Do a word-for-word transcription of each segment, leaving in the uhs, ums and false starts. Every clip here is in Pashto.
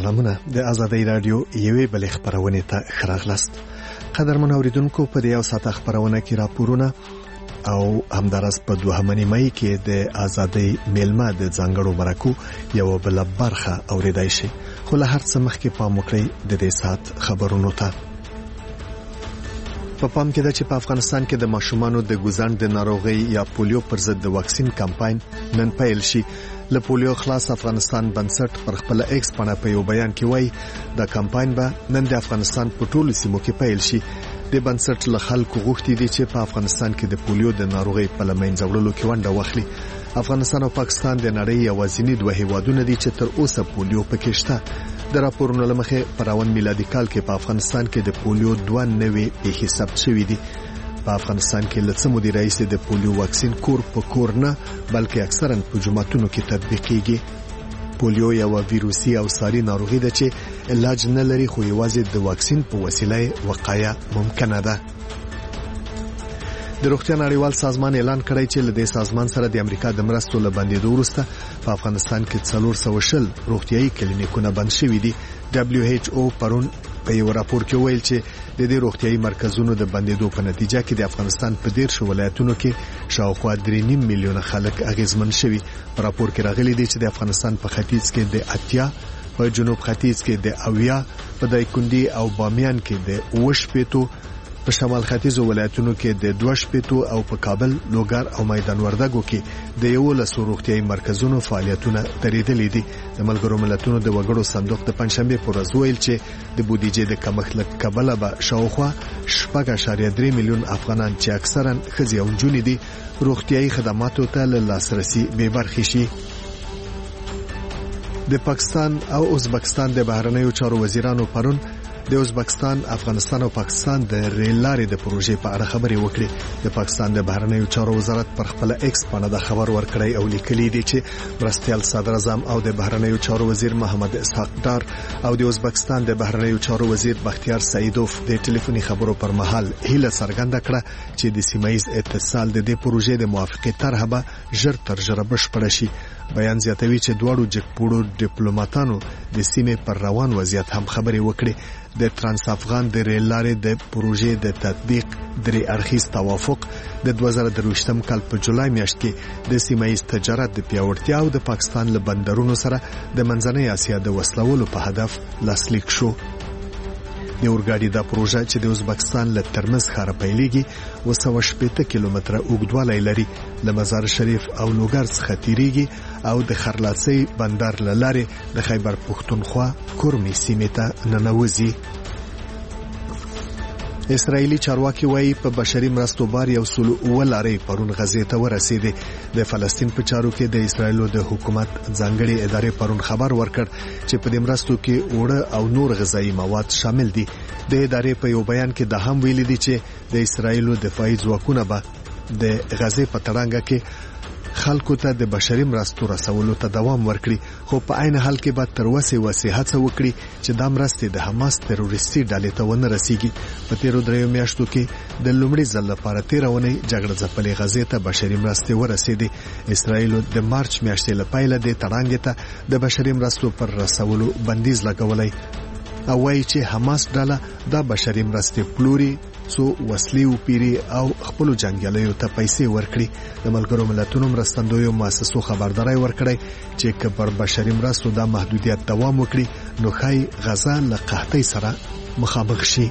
سلامونه د آزادۍ رادیو یوې بلې خبرونه ته خراغلاست. قدرمن اوریدونکو په دې او ساته خبرونه کې راپورونه او همدارس په دوهمه نیمه کې د آزادۍ میلمه د ځانګړو مرکو یو بل برخه اوریدای شي. خو له هر څه مخکې پام وکړئ د دې سات خبرونو ته. په پام کې ده چې په افغانستان کې د ماشومانو د ګوزن د ناروغي یا پولیو پر ضد د واکسین کمپاین نن پیل شي. له پولیو خلاص افغانستان بنسټ پر خپل ایکس پاڼه په یو بیان کې وایي د کمپاین به نن د افغانستان په ټولو سیمو کې پیل شي. د بنسټ له خلکو غوښتي دي چې په افغانستان کې د پولیو د ناروغي په لمنځه وړلو کې ونډه واخلي. افغانستان او پاکستان د نړۍ یوازینی دوه هیوادونه دي چې تر اوسه پولیو پکې شته. د راپورونو لمخې پراون میلادي کال کې په افغانستان کې د پولیو دوه نوي پیښې ثبت شوې دي. په افغانستان کې لڅ مدیر رئیس د پولیو واکسین کور په کور نه بلکې اکثرا په جمعتونو کې تطبیقيږي. پولیو یو ویروسي او ساري ناروغي ده چې علاج نه لري، خو یوازې د واکسین په وسیله وقایه ممکنه ده. د روغتیا نړیوال سازمان اعلان کړی چې له دې سازمان سره د امریکا د مرستو له بندېدو وروسته په افغانستان کې څلور سوه شل روغتيایي کلینیکونه بند شوي دي. دبليو ایچ او پرون په یو راپور کې ویل چې د دې روغتيایي مرکزونو د بندېدو په نتیجه کې د افغانستان په ډیر ولایتونو کې شاوخوا درې نیم میلیونه خلک اغیزمن شوي. په راپور کې راغلي دي چې د افغانستان په ختیځ کې د اتیا، په جنوب ختیځ کې د اویا، په دایکندي او بامیان کې د اوش پیټو، په شمال ختیځو ولایتونو کې د دوش پیټو او په کابل، لوګر او میدان وردګو کې د یو لسو روغتيایي مرکزونو فعالیتونه درېدلې دي. د ملګرو ملتونو د وګړو صندوق د پنځشنبه پر ورځ ویل چې د بودیجې د کمښت له کبله به شاوخوا شپږ اعشاریه درې میلیون افغانان چې اکثرا ښځې او نجونې دي روغتيایي خدماتو ته لاسرسي بې برخې شي. د پاکستان او ازبکستان د بهرنیو چارو وزیرانو پرون د ازبکستان، افغانستان او پاکستان د ریل لارې د پروژې په اړه خبرې وکړې. د پاکستان د بهرنیو چارو وزارت پر خپل ایکس باندې د خبر ورکړی او لیکلي دي چې مرستیال صدر اعظم او د بهرنیو چارو وزیر محمد اسحاق ډار او د ازبکستان د بهرنیو چارو وزیر بختیار سعیدوف د ټلیفوني خبرو پر مهال هیله څرګنده کړه چې د سیمایي اتصال د دې پروژې د موافقه طرحه به ژر تر ژره بشپړ شي. بیان زیاتوي چې دواړو جګپوړو ډیپلوماټانو د سیمې پر روان وضعیت هم خبرې وکړي. د ترانس افغان د ریل لارې د پروژې د تطبیق درې اړخیز توافق د دوه زره درویشتم کال په جولای میاشت کې د سیمایي تجارت د پیاوړتیا او د پاکستان له بندرونو سره د منځنۍ اسیا د وسلولو په هدف لاسلیک شو. د اورګاډي د پروژه چې د ازبکستان له ترمز ښار پیلېږي اوه سوه شپېته کیلومتره اوږدوالی لري، له مزار شریف او لوګر څخه تیریږي او د خرلاڅۍ بندر له لارې د خیبر پښتونخوا کورمي سیمې ته ننوځي. اسرائیلي چارواکي وایي په بشري مرستو بار یو سل اوه لارې پرون غزې ته ورسېدې. د فلسطین په چارو کې د اسرائیلو د حکومت ځانګړي ادارې پرون خبر ورکړ چې په دې مرستو کې اوړه او نور غذایی مواد شامل دي. د ادارې په یو بیان کې دا هم ویلي دي چې د اسرائیلو دفاعي ځواکونه به د غزې په تړانګه کې خلکو ته د بشري مرستو رسولو ته دوام ورکړي، خو په عین حال کې به تر وسې وسې هڅه وکړي چې دا مرستې د حماس تروریستي ډلې ته ونه رسیږي. په تیرو دریو میاشتو کې د لومړي ځل لپاره تیره اونۍ جګړه ځپلې غزې ته بشري مرستې ورسېدې. اسرائیلو د مارچ میاشتې له پیله د تړانګې ته د بشري مرستو پر رسولو بندیز لګولی او وایي چې حماس ډله دا بشري مرستې پلوري څو وسلې وپیري او خپل جنگیالیو ته پیسې ورکړي. د ملګرو ملتونو مرستندویو مؤسسو خبرداري ورکړی چې کبر بشري مرستو دا محدودیت دوام وکړي نو خای غزا له قحطۍ سره مخامخ شي.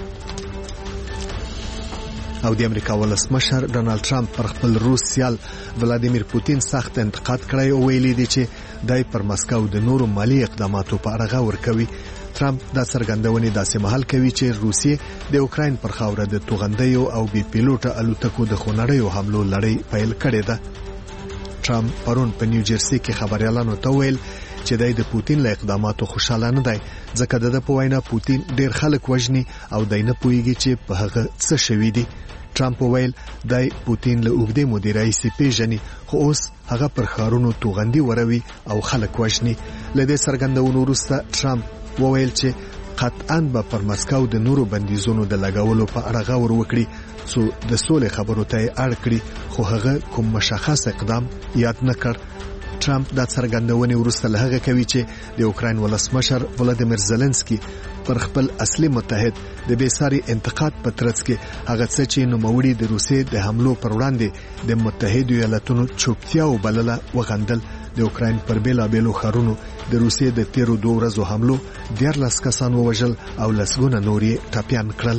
او د امریکا ولسمشر ډونالد ټرمپ پر خپل روس سیال ولادیمیر پوتین سخت انتقاد کړی او ویلي دی چې دای پر مسکو د نورو مالی اقداماتو په اړه غور کوي. ټرمپ دا څرګندونې داسې مهال کوي چې روسیې د اوکراین پر خاوره د توغندیو او بي پیلوټه الوتکو د خونړیو حملو لړۍ پیل کړې ده. ټرمپ پرون په نیوجرسي کې خبريالانو ته ویل چې دای د پوتین له اقداماتو خوشاله نه دی، ځکه د په وینا پوتین ډیر خلک وژني او دای نه پوهیږي چې په هغه څه شوی دی. ټرمپ ویل دای پوتین له اوږدې مودې راهیسې پیژني، خو اوس هغه پر ښارونو توغندي وروي او خلک وژني. له دې څرګندونو وروسته ټرمپ وویل چې قطعاً به پر مسکو د نورو بندیزونو د لګولو په اړه غور وکړي څو د سولې خبرو ته اړ کړي، خو هغه کوم مشخص اقدام یاد نه کړ. ټرمپ د څرګندونې وروسته له هغه کوي چې د اوکراین ولسمشر ولادیمیر زيلنسکي پر خپل اصلي متحد د بیساري انتقاد په ترڅ کې هغه څه چې نوموړي د روسیې د حملو پر وړاندې د متحده ایالاتونو چوپتیا وبلله وغندل. د اوکراین پر بیلابېلو ښارونو د روسیې د تیرو دوه ورځو حملو دیارلس کسان ووژل او لسګونه نور یې ټپیان کړل.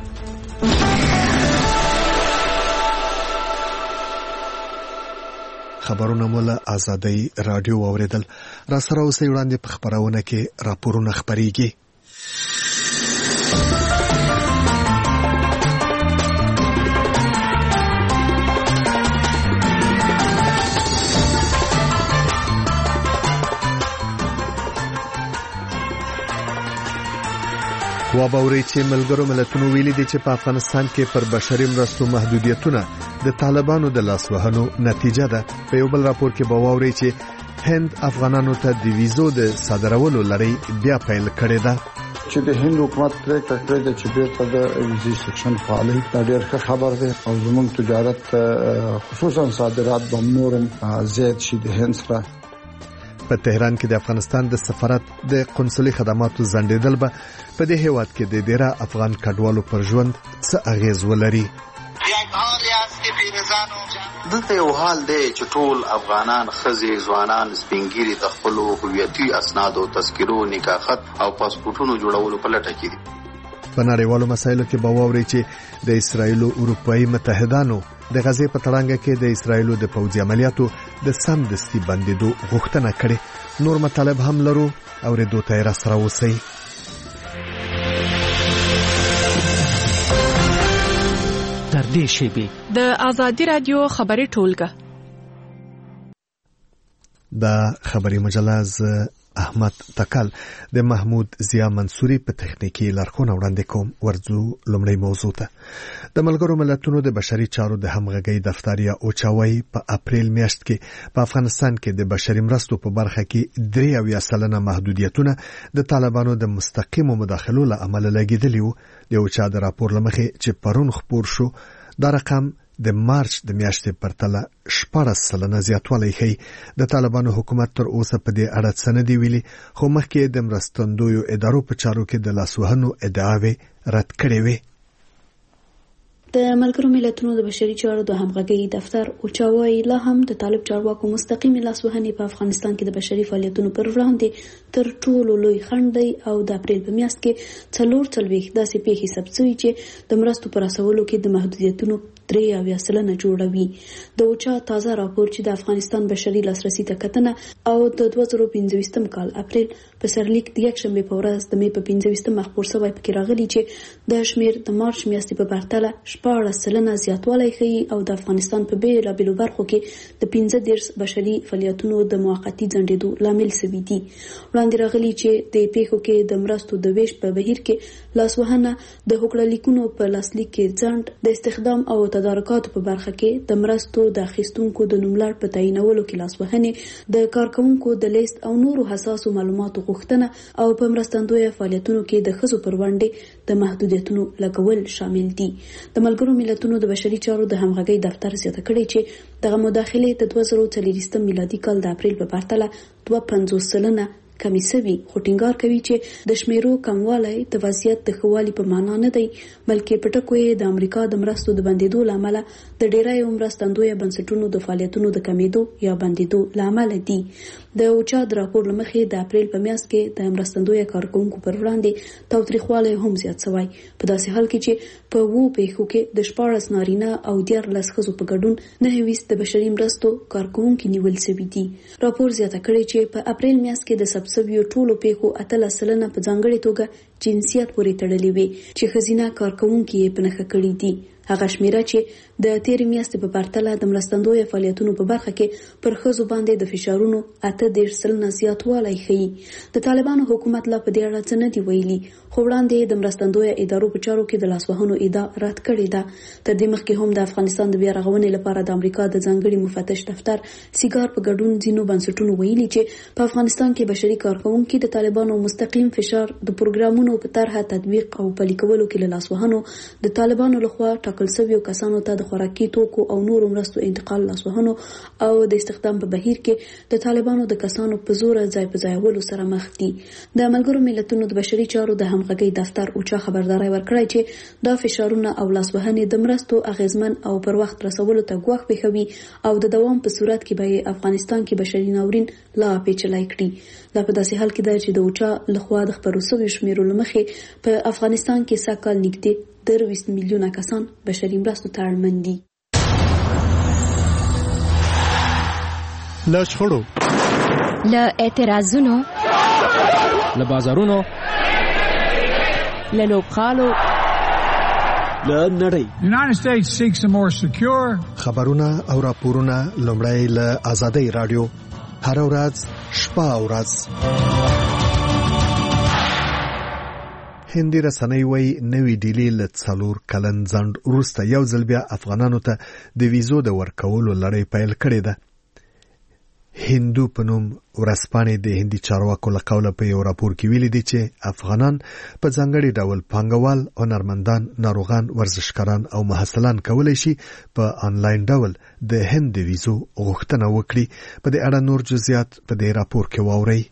خبرونه مولا آزادۍ رادیو اوریدل. را سره اوسې وړاندې په خبرونه کې راپورونه خبريږي. وابوري چې ملګرو ملتونو ویلي دي چې په افغانستان کې پر بشري مرستو محدودیتونه د طالبانو د لاسوهنو نتیجه ده. په یو بل راپور کې باوري چې هند افغانانو ته د ویزو د صادرولو لړۍ بیا پیل کړې ده. چې د هند حکومت پریکړه کړې ده چې بیرته د ویزې سیکشن فعالي دا ډېر ښه خبر ده او زموږ تجارت خصوصا صادرات به نورم زیات شي د هند سره. په تهران کې د افغانستان د سفارت د قنصلي خدماتو ځنډېدل به په دې هیواد کې د ډیره افغان کډوالو پر ژوند څه اغیز ولري. دلته یو حال دی چې ټول افغانان خزي ځوانان سپینګيري د خپل هویتي اسناد او تذکرو نکاحت او پاسپورتونو جوړولو په لټه کې دي. په نړیوالو مسایلو کې باوري چې د اسرایل او اروپאי متحدانو د غزې په تړانګه کې د اسرایل د پوځي عملیاتو د سمدستي بندیدو غوښتنه کړې. نور مطالب هم لرو او ردو ته را سره وسی. تر دې شی د آزادی رادیو خبري ټولګه د خبري مجله احمد تکل د محمود ضیا منصوري په تخنیکی لارښوونه وړاندې کوم. ورځو لومړی موضوع ته د ملګرو ملتونو د بشري چارو د همغږي دفتر یا اوچاوي په اپریل میاشت کې په افغانستان کې د بشري مرستو په برخه کې درې اویا سلنه محدودیتونه د طالبانو د مستقیمو مداخلو له امله لګیدلی وو. د اوچا د راپور لمخې چې پرون خبر شو دا رقم د مارچ د میاشتې پرتله شپږ سلنه زیاتوالی ښیي. د طالبانو حکومت تر اوسه په دې اړه څه نه دی ویلي، خو مخکې د مرستندویو ادارو په چارو کې د لاسوهنو ادعاوې رد کړې وې. د ملګرو ملتونو د بشري چارو د همغږي دفتر اوچاوي لا هم د طالب چارواکو مستقیم لاسوهنې په افغانستان کې د بشري فعالیتونو پر وړاندې تر ټولو لوی خنډ دی او د اپریل په میاشت کې څلور څلوېښت داسې پیښې ثبت شوې چې د مرستو پر رسولو کې د محدودیتونو درې اویا سلنه جوړوي. د اوچا تازه راپور چې د افغانستان بشري لاسرسي ته کتنه او د دوه زره پنځه ویشتم کال اپریل په سرلیک د یکشنبه په ورځ د می په پنځه ویشتم خبر شوی پکې راغلی چې د شمیر د مارچ میاشتې په پرتله شپږ سلنه زیاتوالی ښیي او د افغانستان په بیلابېلو برخو کې د پنځه دېرش بشري فعالیتونو د موقتي ځنډېدو لامل شوي دي. وړاندې راغلي چې د پیښو کې د مرستو د ویش په بهیر کې لاسوهنه، د هوکړهلیکونو په لاسلیک کې ځنډ، د استخدام او تدارکاتو په برخه کې د مرستو د اخیستونکو د نوملړ په تعیینولو کې لاسوهنې، د کارکونکو د لیست او نورو حساسو معلوماتو غوښتنه او په مرستندویه فعالیتونو کې د ښځو پر وړاندې د محدودیتونو لګول شامل دي. د ملګرو ملتونو د بشري چارو د همغږي دفتر زیاته کړې چې دغه مداخلې د دوه زره څلوېښتم میلادي کال د اپریل په پرتله دوه پنځوس سلنه کمی سوي، خو ټینګار کوي چې د شمیرو کموالی د وضعیت د ښه په معنا نه دی، بلکې په ټکو یې د امریکا د مرستو د بندېدو له امله د ډیری مرستندویه بنسټونو د فعالیتونو د کمیدو یا بندېدو له امله دي. د اوچا د راپور له مخې د اپریل په میاشت کې د مرستندویه کارکونکو پر وړاندې تاوتریخوالی هم زیات شوی، په داسې حال کې چې په اوو پیښو کې د شپاړس نارینه او دیارلس ښځو په ګډون نهه ویشت د بشري مرستو کارکونکي نیول شوي دي. راپور زیاته کړې چې په اپریل میاشت کې د سبسویو ټولو پیښو اتلس سلنه په ځانګړې توګه جنسیت پورې تړلې وي چې ښځینه کارکونکي یې په نښه کړي دي. هغه شمیره چې د تیر میاشتې په پرتله د مرستندویه فعالیتونو په برخه کې پر ښځو باندې د فشارونو اته دېرش سلنه زیاتوالی ښیي. د طالبانو حکومت لا په دې اړه څه نه دي ویلي، خو وړاندې د مرستندویه ادارو په چارو کې د لاسوهنو ادعا رد کړې ده. تر دې مخکې هم د افغانستان د بیا رغونې لپاره د امریکا د ځانګړي مفتش دفتر سیګار په ګډون ځینو بنسټونو ویلي چې په افغانستان کې بشري کارکونکي د طالبانو مستقیم فشار د پروګرامونو په طرحه تطبیق او پلي کولو کې له لاسوهنو د طالبانو لخوا ټاکل ټاکل شویو کسانو ته د خوراکي توکو او نورو مرستو انتقال لاسوهنو او د استخدام په بهیر کې د طالبانو د کسانو په زور ځای په ځایولو سره مخ دي. د ملګرو ملتونو د بشري چارو د همغږي دفتر اوچا خبرداري ورکړی چې دا فشارونه او لاسوهنې د مرستو اغیزمن او پر وخت رسولو ته ګواښ پېښوي او د دوام په صورت کې به افغانستان کې بشري ناورین لا پیچلای کړي. دا په داسې حال کې ده چې د اوچا لخوا د خپرو شویو شمیرو له مخې په افغانستان کې سږ نږدې درویشت میلیونه کسان بشري مرستو ته اړمن دي. له شخړو، له اعتراضونو، له بازارونو، له لوبغالو، له نړۍ. United States seeks a more secure. خبرونه او راپورونه لومړی له آزادۍ رادیو هر ورځ شپه او ورځ. هندي رسنۍ وایي نوې ډیلي له څلور کلن ځنډ وروسته یو ځل بیا افغانانو ته د ویزو د ورکولو لړۍ پیل کړې ده. هندو په نوم ورځپاڼې د هندي چارواکو له قوله په یو راپور کې ویلي دي چې افغانان په ځانګړي ډول پانګوال، هنرمندان، ناروغان، ورزشکاران او محصلان کولی شي په آنلاین ډول د هند د ویزو غوښتنه وکړي. په دې اړه نور جزئیات په دې راپور کې واورئ.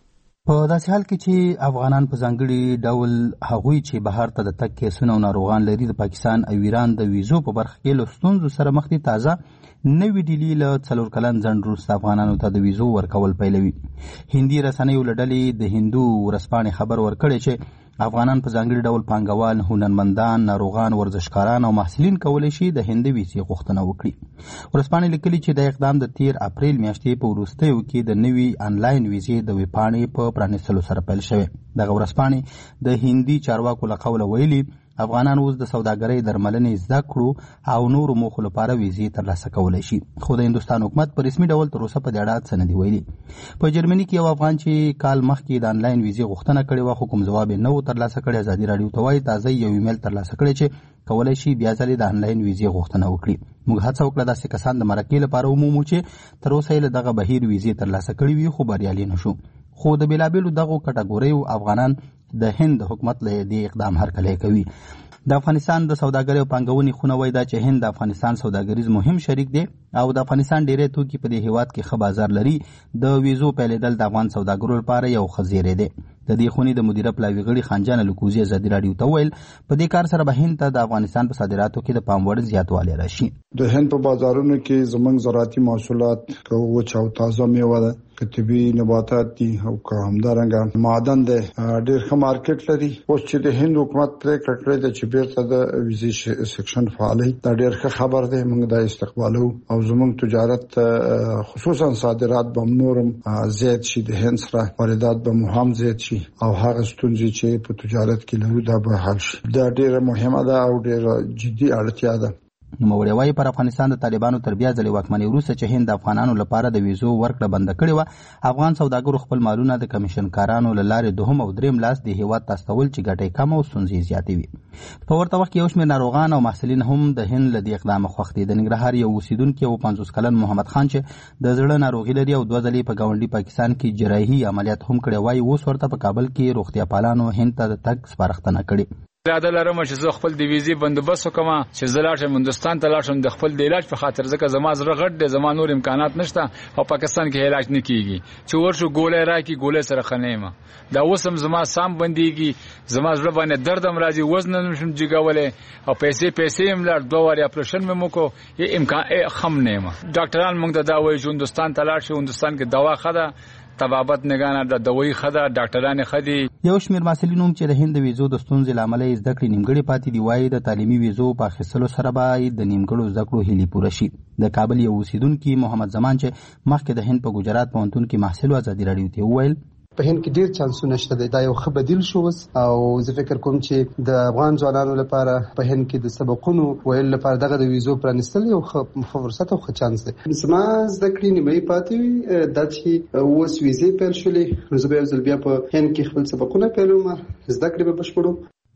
په داسې حال کې چې افغانان په ځانګړي ډول هغوی چې بهر ته د تګ کیسونه او ناروغان لري د پاکستان او ایران د ویزو په برخه کې له ستونزو سره مخ دي. تازه نوې ډیلي له څلور کلن ځنډ وروسته افغانانو ته د ویزو ورکول پیلوي. هندي رسنیو له ډلې د هندو ورځپاڼې خبر ورکړی چې افغانان په ځانګړي ډول پانګوال، هنرمندان، ناروغان، ورزشکاران او محصلین کولی شي د هند ویزې غوښتنه وکړي. ورځپاڼې لیکلي چې د اقدام د تیر اپریل میاشتې په وروستیو کې د نوي آنلاین ویزې د ویبپاڼې په پرانیستلو سره پیل شوی. دغه ورځپاڼې د هندي چارواکو له قوله ویلي افغانان اوس د سوداګرۍ، درملنې، زده کړو او نورو موخو لپاره ویزې ترلاسه کولی شي. خو د هندوستان حکومت په رسمي ډول تر اوسه په دې اړه څه نه دي ویلي. په جرمني کې یو افغان چې کال مخکې د آنلاین ویزې غوښتنه کړې وه خو کوم جواب یې نه و ترلاسه کړی، ازادي راډیو ته وایي تازه یو ایمیل ترلاسه کړی چې کولی شي بیا ځلې د آنلاین ویزې غوښتنه وکړي. موږ هڅه وکړه داسې کسان د مرکې لپاره ومومو چې تر اوسه یې له دغه بهیر ویزې ترلاسه کړې وي خو بریالي نه شو. خو د بېلابېلو دغو کټګوریو افغانان د هند حکومت له دې اقدام هرکلی کوي. د افغانستان د سوداګرۍ او پانګونې خونه وایي دا چې هند د افغانستان سوداګریز مهم شریک دی او د افغانستان ډیری توکي په دې هیواد کې ښه بازار لري. د ویزو پیلېدل د افغان سوداګرو لپاره یو ښه زیری دی. د دې خونې د مدیره پلاوي غړي خانجان الکوزي ازادي راډیو ته ویل په دې کار سره به هند ته د افغانستان په صادراتو کې د پام وړ زیاتوالی راشي. د هند په بازارونو کې زموږ زراعتي محصولات که وچ او تازه میوه ده، که طبي نباتات دي او که همدارنګه معدن ده ډېر ښه مارکیټ لري. اوس چې د هند حکومت پرېکړه کړې ده چې بیرته د ویزې سیکشن فعالوي، دا ډېر ښه خبر دی. موږ دا استقبالو او زموږ تجارت خصوصا صادرات به نورم زیات شي، د هند سره واردات به مو هم زیات شي او هغه ستونزې چې په تجارت کې لرو دا به حل شي. دا ډېره مهمه ده او ډېره جدي اړتیا ده. نوموړی وایي پر افغانستان د طالبانو تر بیا ځلې واکمنۍ وروسته چې هند د افغانانو لپاره د ویزو ورکړه بنده کړې وه، افغان سوداګرو خپل مالونه د کمیشنکارانو له لارې دوهم او دریم لاس د هیواد ته استول چې ګټه یې کمه او ستونزې زیاتې وي. په ورته وخت کې یو شمېر ناروغان او محصلین هم د هند له دې اقدامه خوښ دي. د ننګرهار یو اوسیدونکي او پنځوس کلن محمد خان چې د زړه ناروغي لري او دوه ځلې په ګاونډي پاکستان کې جراحي عملیات هم کړی وایي اوس ورته په کابل کې روغتیا پالانو هند ته د تګ سپارښتنه کړې. اراده لرم چې زه خپل د ویزې بندوبست وکم چې زه لاړ شم هندوستان ته، لاړ شم د خپل د علاج په خاطر، ځکه زما زړه غټ دی، زما نور امکانات نشته او پاکستان کې علاج نه کیږي. چې ورشو ګولې راکې ګولې سره خنېما دا اوس هم زما سام بنديږي، زما زړه باندې درد هم راځي، وزن نشم جګولې او پیسې پیسې هم لاړ، دوه واري اپریشن مې مکو، یې امکان خم نه ما. ډاکټران موږ ته دا وایي چې هندوستان ته لاړ شو، هندوستان کې دوا خده طبابت نگانه د دوی خده، ډاکټران خدي. یو شمېر محصلین هم چې د هند د ویزو د ستونزې له امله یې زده کړې نیمګړې پاتې دي وایي د تعلیمي ویزو په اخیستلو سره به د نیمګړو زده کړو هیلې پوره شي. د کابل یو اوسیدونکي محمد زمان چې مخکې د هند په ګجرات پوهنتون کې محصل و ازادي راډیو ته وویل په هند کې ډیر چانسونه شته دی، دا یو ښه بدیل شو او زه فکر کوم چې د افغان ځوانانو لپاره په هند کې د سبقونو ویل لپاره دغه د ویزو پرانیستل یو ښه فرصت او ښه چانس دی. زما زده کړې نیمایي پاتې وي، دا چې اوس ویزې پیل شولې نو زه به یو ځل بیا په هند کې خپل سبقونه پیلوم، زده کړې به بشپړوم.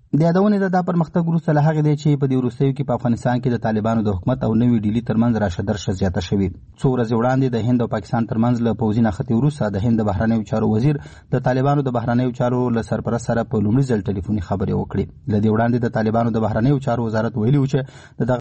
د یادونې د دا پرمختګ وروسته له هغې دی چې په دې وروستیو کې په افغانستان کې د طالبانو د حکومت او نوې ډیلي ترمنځ راشه درشه زیاته شوې. څو ورځې وړاندې د هند او پاکستان ترمنځ له پوځي نښتې وروسته د هند د بهرنیو چارو وزیر د طالبانو د بهرنیو چارو له سرپرست سره په لومړي ځل ټلیفوني خبرې وکړې. له دې وړاندې د طالبانو د بهرنیو چارو وزارت ویلي و چې د